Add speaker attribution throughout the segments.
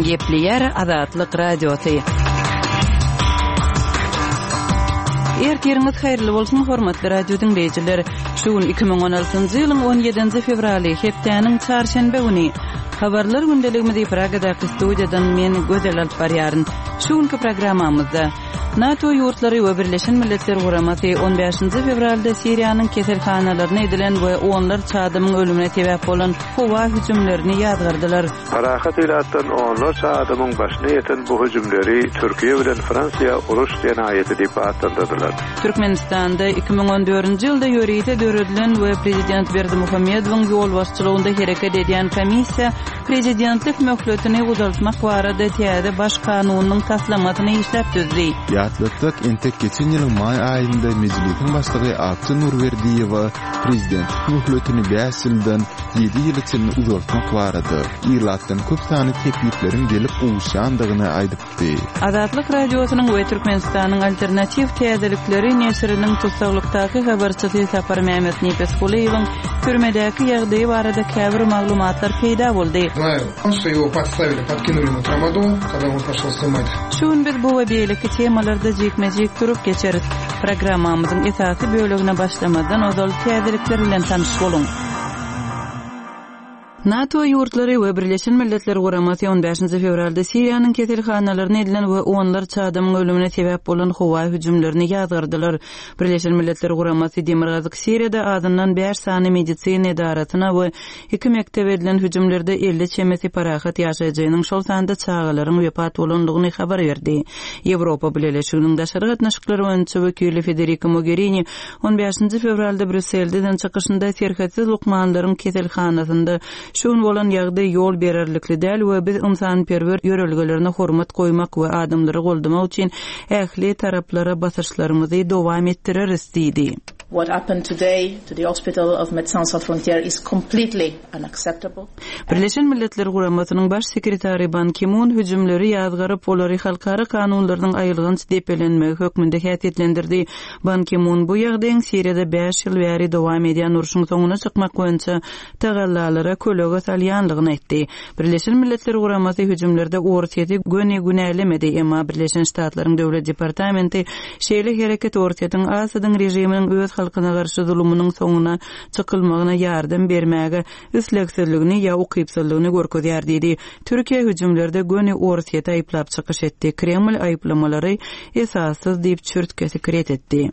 Speaker 1: Gepleyer Azatlyk Radiosu. Ertirimiz hayırlı bolsun hormatly radio dinleyijiler. Şuun 2016-njy ýylyň 17-nji fevraly hepdeniň çarşembe güni habarlar gündeligimizi Pragadaky studiýadan men Gözel Alparýaryn. Şuunky programmamyzda NATO ýurtlary we Birleşen Milletler Guramasy 15-nji fevralda Siriýanyň keselhanalaryna edilen we onlar çadymyň ölümine sebäp bolan howa hüjümlerini ýazgyrdylar.
Speaker 2: Parahat ilatdan onlar çadymyň başyna ýeten bu hüjümleri Türkiýe bilen Fransiýa uruş ýenaýety diýip atlandylar.
Speaker 1: Türkmenistanda 2014-nji ýylda ýörüýte döredilen we prezident Berdimuhammedowyň ýol başçylygynda hereket edýän komissiýa prezidentlik möhletini uzatmak barada täze baş kanunynyň taslamatyny işläp düzdi.
Speaker 3: Ýatlyk entek geçen ýylyň may aýynda mejlisiň başlygy Akçy Nurberdiýewa prezidentlik möhletini 5 ýyldan 7 ýyl üçin uzatmak barada ýylatdan köp sany teklifleriň gelip ugşandygyny aýdypdy.
Speaker 1: Azatlyk radiosynyň we Türkmenistanyň alternativ täzelikleri näşriniň tutsaglykdaky habarçysy Sapar Mehmet Nepeskuleýewiň türmedäki ýagdaýy barada käbir maglumatlar peýda boldy.
Speaker 4: Что его подставили, подкинули ему трамадол, когда он пошел снимать.
Speaker 1: Şuun biz bu we beýleki temalarda jekmejek turup geçeriz. Programmamyzyň esasy bölügine başlamadan ozal täzelikler bilen tanyş bolun. NATO ýurtlary we Birleşen Milletler Guramasy 15-nji fevralda Siriýanyň keselhanalaryna edilen we onlar çadymyň ölümine sebäp bolan howa hüjümlerini ýazgyrdylar. Birleşen Milletler Guramasy Demirgazyk Siriýada azyndan 5 sany medisina edaratyna we 2 mektebe edilen hüjümlerde 50 çemesi parahat ýaşajagynyň şol sanda çağalaryň wepat bolandygyny habar berdi. Ýewropa Birleşiginiň daşary gatnaşykları öňçü wekili Federica Mogherini 15-nji fevralda Brüsselden çykyşynda serhatsiz lukmanlaryň keselhanasynda şuun bolan ýagdaý ýol bererlikli däl we biz ynsanperwer ýörelgelerine hormat goýmak we adamlary goldamak üçin ähli taraplara basyşlarymyzy dowam etdireriz diýdi.
Speaker 5: What happened today to the hospital of Médecins Sans Frontières is completely unacceptable.
Speaker 1: Birleşen Milletler Guramasynyň baş sekretary Ban Ki-moon hüjümleri ýazgyryp olary halkara kanunlarynyň aýylgyny depelenmegi hökmünde häsiýetlendirdi. Ban Ki-moon bu ýagdaýyň Siriýada 5 ýyl bäri dowam edýän uruşyň soňuna çykmak boýunça tagallalara kölega salýanlygyny aýtdy. Birleşen Milletler Guramasy hüjümlerde ortaýety günälemedi, emma Birleşen Ştatlaryň döwlet departamenti şeýle hereket ortaýatyň Asadyň rejiminiň öz halkyna garşy zulmynyň soňuna çykylmagyna ýardam bermäge üsleksizligini ýa ukypsızlygyny görkezýär diýdi. Türkiýe hüjümlerde göni ortaýaty aýplap çykyş etdi. Kreml aýplamalary esassız diýip çürtkesi kiret etdi.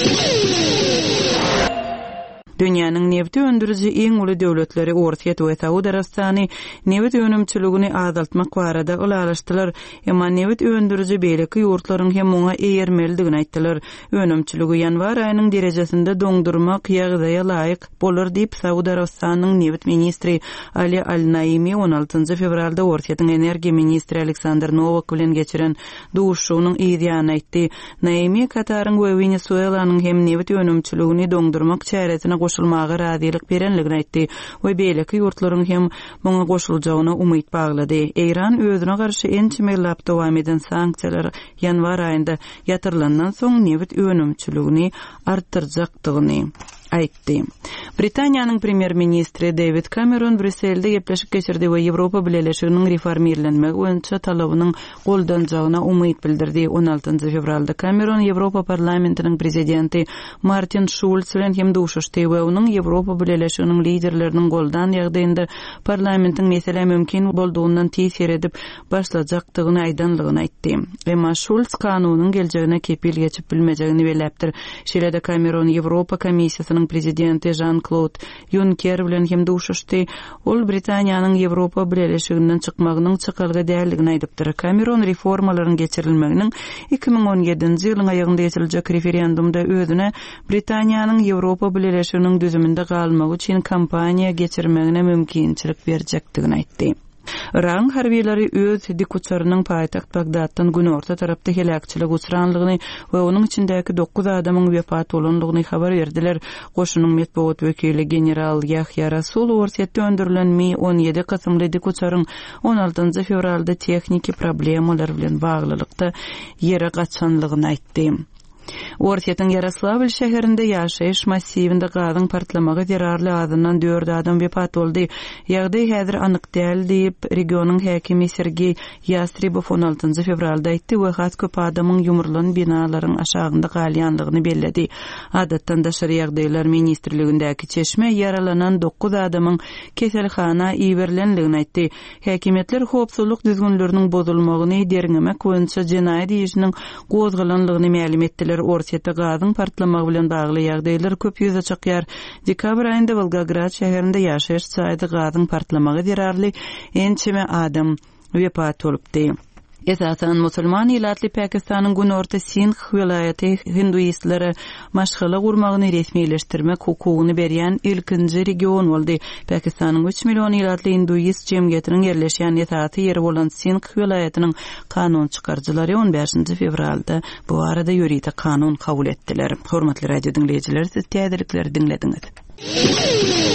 Speaker 1: Dünýäniň neft öndürüji iň uly döwletleri Ortaýat we Saudi Arabistany neft önümçiligini azaltmak barada ulalaşdylar. Emma neft öndürüji beýleki ýurtlaryň hem oňa eýermelidigini aýtdylar. Önümçiligi ýanwar aýynyň derejesinde doňdurmak ýagdaýa laýyk bolar diýip Saudi Arabistanyň neft ministri Ali Al-Naimi 16-njy fevralda Ortaýatyň energiýa ministri Aleksandr Novak bilen geçiren duşunyň ýa-da aýtdy. Naimi Kataryň we Venezuelanyň hem neft önümçiligini doňdurmak çäresine goşulmagy razylyk berenligini aýtdy we beýleki ýurtlaryň hem muňa goşuljagyna umyt baglady. Eýran özüne garşy ençimellap dowam eden sanksiýalar ýanwar aýynda ýatyrylandan soň neft önümçiligini artdyrjakdygyny aýtdy. Britaniýanyň premier ministri David Cameron Brüsselde gepleşip geçirdi we Ýewropa Birleşiginiň reformlenmegi boýunça talabynyň goldanjagyna umyt bildirdi. 16-njy fevralda Cameron Ýewropa parlamentiniň prezidenti Martin Schulz bilen hem duşuşdy we onuň Ýewropa Birleşiginiň liderleriniň goldan ýagdaýynda parlamentiň mesele mümkin bolduğundan tesir edip başlajakdygyny aýdanlygyny aýtdy. Emma Schulz kanunyň geljegine kepil geçip bilmejegini beläpdir. Şeýle-de Cameron Ýewropa Komissiýasynyň prezidenti Jean-Claude Juncker bilen hem duşuşdy. Ol Britaniýanyň Ýewropa Birleşiginden çykmagynyň çykalgy däldigini aýdypdyr. Cameron reformalaryň geçirilmeginiň 2017-nji ýylyň aýagynda ýetiljek referendumda özüne Britaniýanyň Ýewropa Birleşiginiň düzüminde galmagy üçin kampaniýa geçirmegine mümkinçilik berjekdigini aýtdy. Iran harbiýleri öz dikuçarynyň paýtagt Bagdaddan günorta tarapda helakçylyk uçranlygyny we onuň içindäki 9 adamyň wepat bolandygyny habar berdiler. Goşunyň medeniýet wekili general Yahya Rasul ortaýatda öndürilen Mi-17 kysymly dikuçaryň 16-njy fevralda tekniki problemalar bilen baglylykda ýere gaçanlygyny aýtdy. Ortiýetin Yaroslavl şäherinde ýaşaýyş massivinde gazyň partlamagy derarly adynan 4 adam wepat boldy. Ýagdaý häzir anyk däl diýip regionyň häkimi Sergey Yastribov 16 fevralda aýtdy we hat köp adamyň ýumurlan binalaryň aşagynda galýanlygyny belledi. Adatdan daşary ýagdaýlar ministrligindäki çeşme yaralanan 9 adamyň keselhana iýerilenligini aýtdy. Häkimetler howpsuzlyk düzgünleriniň bozulmagyny derňemek boýunça jenaýat işiniň gozgalanlygyny ma'lum etdiler. Ortiýetde gazyň partlamagy bilen bagly ýagdaýlar köp ýüze çykýar. Dekabr aýynda Volgograd şäherinde ýaşaýyş çaýda gazyň partlamagy derarly ençeme adam wepat bolupdy. Esasen musulman ilatly Pakistanyň günorta Sindh welaýaty hinduistlere maşgala gurmagyny resmileşdirmek hukugyny berýän ilkinji region boldy. Pakistanyň 3 million ilatly hinduist jemgyýetiniň yerleşýän esaty ýeri bolan Sindh welaýatynyň kanun çykarjylary 15 fevralda bu arada ýöride kanun kabul etdiler. Hormatly radio dinleýijiler, siz täzelikleri dinlediňiz.